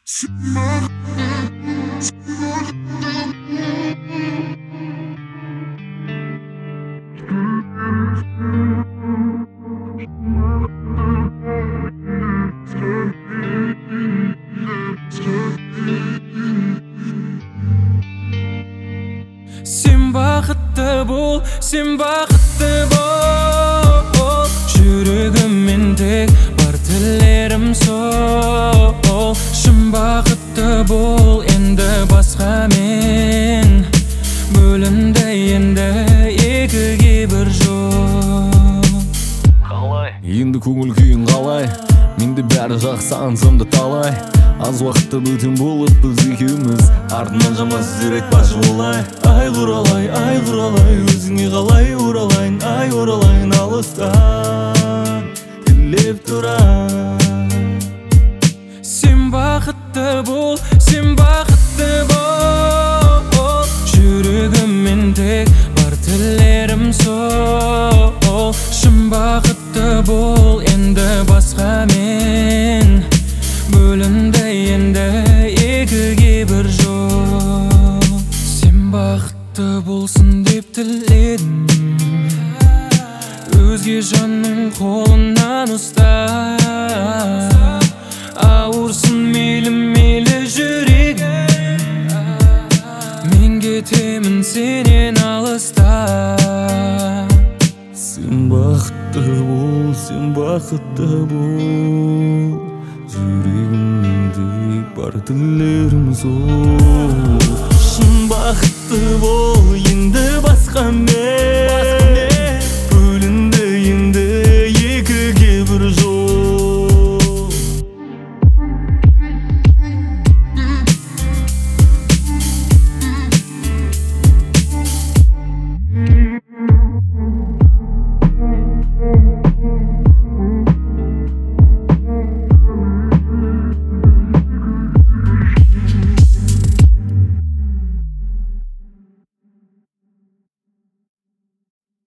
Sen бақытты бол, sen бақытты бол. Жүрегіммен тек бар тілерім сол. Шын бақытты бол, енді басқа мен. Бөлінді енді екіге бір жол. Қалай? Енді көңіл күйің қалай? Менде бәрі жақсы ансамды талай. Аз уақытта бөтен болып біз екеуміз. Артынан жаман сөздер айтпашы олай. Ай құралай, өзіңе қалай оралайын. Ай оралайын алыстан тілеп тұрайын. Sen бақытты бол, sen бақытты бол. Жүрегіммен тек бар тілерім сол. Шын бақытты бол, енді басқа мен. Бөлінді енді екіге бір жол. Sen бақытты болсын деп тіледім. Өзге жанның қолынан ұста. Ауырсын мейлі жүрегім. Мен кетемін сенен алыста. Sen бақытты бол, sen бақытты бол. Жүрегімнен тек бар тілерім сол. Шын бақытты бол, енді басқа мен.